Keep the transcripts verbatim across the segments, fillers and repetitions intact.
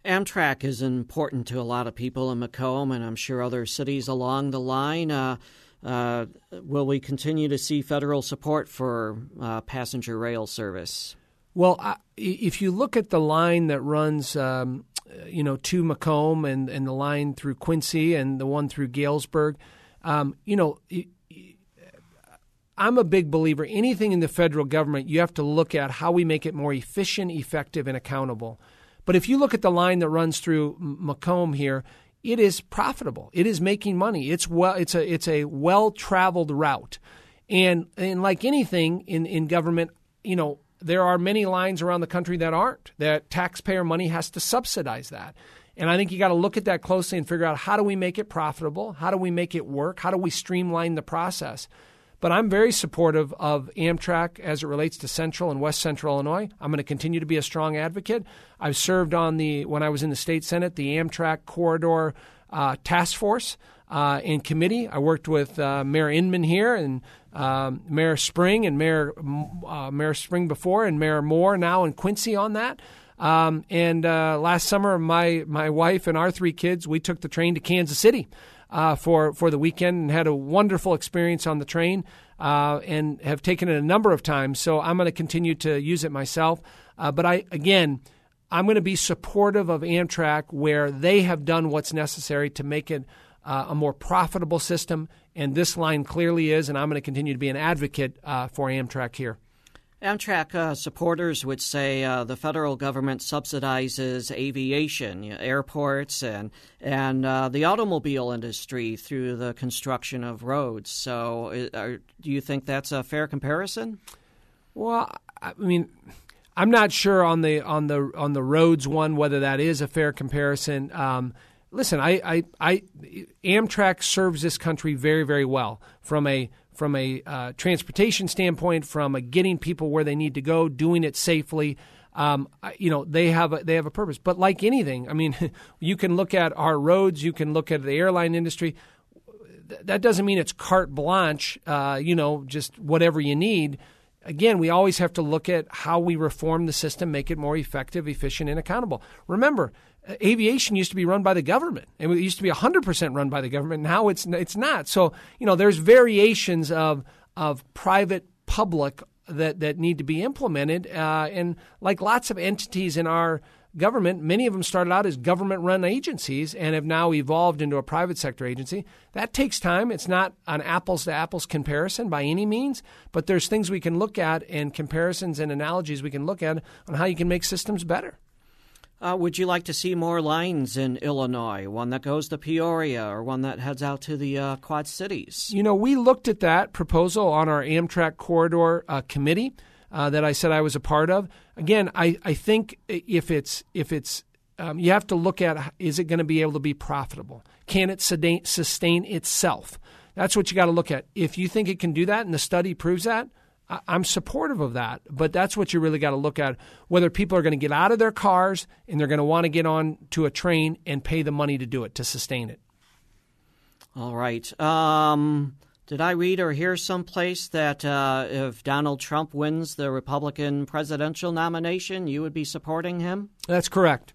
Amtrak is important to a lot of people in Macomb, and I'm sure other cities along the line. Uh, uh, will we continue to see federal support for uh, passenger rail service? Well, I, if you look at the line that runs, um, you know, to Macomb and, and the line through Quincy and the one through Galesburg, um, you know, I'm a big believer. Anything in the federal government, you have to look at how we make it more efficient, effective, and accountable. But if you look at the line that runs through Macomb here, it is profitable. It is making money. It's well. It's a it's a well-traveled route, and and like anything in, in government, you know, there are many lines around the country that aren't. That taxpayer money has to subsidize that. And I think you got to look at that closely and figure out, how do we make it profitable? How do we make it work? How do we streamline the process? But I'm very supportive of Amtrak as it relates to Central and West Central Illinois. I'm going to continue to be a strong advocate. I've served on the, when I was in the state Senate, the Amtrak Corridor uh, Task Force uh, and committee. I worked with uh, Mayor Inman here and um, Mayor Spring and Mayor uh, Mayor Spring before and Mayor Moore now in Quincy on that. Um, and uh, last summer, my my wife and our three kids, we took the train to Kansas City Uh, for, for the weekend and had a wonderful experience on the train uh, and have taken it a number of times. So I'm going to continue to use it myself. Uh, but I again, I'm going to be supportive of Amtrak where they have done what's necessary to make it uh, a more profitable system. And this line clearly is, and I'm going to continue to be an advocate uh, for Amtrak here. Amtrak uh, supporters would say uh, the federal government subsidizes aviation, you know, airports, and and uh, the automobile industry through the construction of roads. So, uh, are, do you think that's a fair comparison? Well, I mean, I'm not sure on the on the on the roads one whether that is a fair comparison. Um, listen, I, I, I Amtrak serves this country very, very well from a from a uh, transportation standpoint, from a getting people where they need to go, doing it safely. Um, you know, they have a, they have a purpose. But like anything, I mean, you can look at our roads, you can look at the airline industry. That doesn't mean it's carte blanche, uh, you know, just whatever you need. Again, we always have to look at how we reform the system, make it more effective, efficient, and accountable. Remember, aviation used to be run by the government. It used to be one hundred percent run by the government. Now it's it's not. So, you know, there's variations of of private, public that, that need to be implemented. Uh, and like lots of entities in our government, many of them started out as government-run agencies and have now evolved into a private sector agency. That takes time. It's not an apples-to-apples comparison by any means, but there's things we can look at and comparisons and analogies we can look at on how you can make systems better. Uh, would you like to see more lines in Illinois, one that goes to Peoria or one that heads out to the uh, Quad Cities? You know, we looked at that proposal on our Amtrak Corridor uh, committee uh, that I said I was a part of. Again, I, I think if it's if it's um, you have to look at, is it going to be able to be profitable? Can it sustain, sustain itself? That's what you got to look at. If you think it can do that and the study proves that, I'm supportive of that, but that's what you really got to look at, whether people are going to get out of their cars and they're going to want to get on to a train and pay the money to do it, to sustain it. All right. Um, did I read or hear someplace that uh, if Donald Trump wins the Republican presidential nomination, you would be supporting him? That's correct.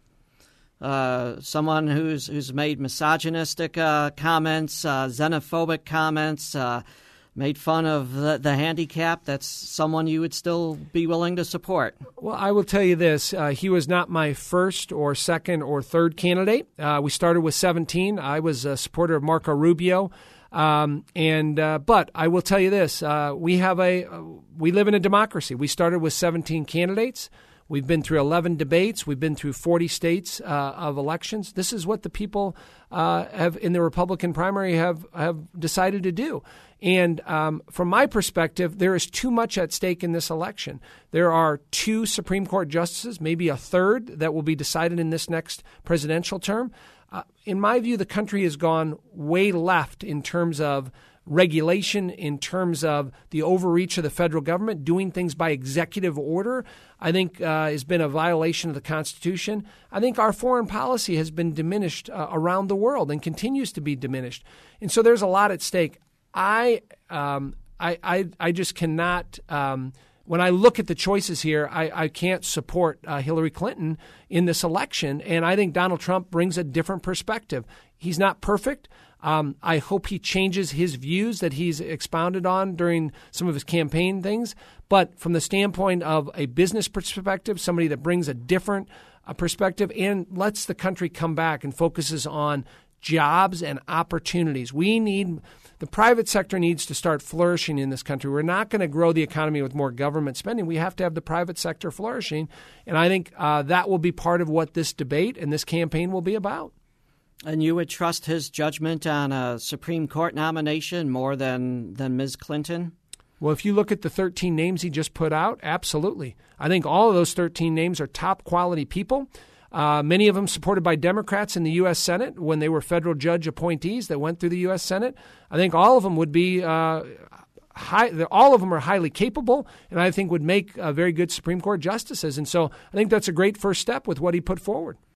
Uh, someone who's who's made misogynistic uh, comments, uh, xenophobic comments, uh made fun of the, the handicap, that's someone you would still be willing to support? Well, I will tell you this. Uh, he was not my first or second or third candidate. Uh, we started with seventeen. I was a supporter of Marco Rubio. Um, and uh, but I will tell you this. Uh, we have a uh, we live in a democracy. We started with seventeen candidates. We've been through eleven debates. We've been through forty states uh, of elections. This is what the people uh, have in the Republican primary have, have decided to do. And um, from my perspective, there is too much at stake in this election. There are two Supreme Court justices, maybe a third, that will be decided in this next presidential term. Uh, in my view, the country has gone way left in terms of regulation, in terms of the overreach of the federal government, doing things by executive order, I think uh, has been a violation of the Constitution. I think our foreign policy has been diminished uh, around the world and continues to be diminished. And so there's a lot at stake. I um, I, I I just cannot um, when I look at the choices here, I, I can't support uh, Hillary Clinton in this election. And I think Donald Trump brings a different perspective. He's not perfect. Um, I hope he changes his views that he's expounded on during some of his campaign things. But from the standpoint of a business perspective, somebody that brings a different uh, perspective and lets the country come back and focuses on jobs and opportunities. We need the private sector needs to start flourishing in this country. We're not going to grow the economy with more government spending. We have to have the private sector flourishing. And I think uh, that will be part of what this debate and this campaign will be about. And you would trust his judgment on a Supreme Court nomination more than, than Miz Clinton? Well, if you look at the thirteen names he just put out, absolutely. I think all of those thirteen names are top quality people. Uh, many of them supported by Democrats in the U S. Senate when they were federal judge appointees that went through the U S. Senate. I think all of them would be uh, high. All of them are highly capable, and I think would make uh, very good Supreme Court justices. And so I think that's a great first step with what he put forward.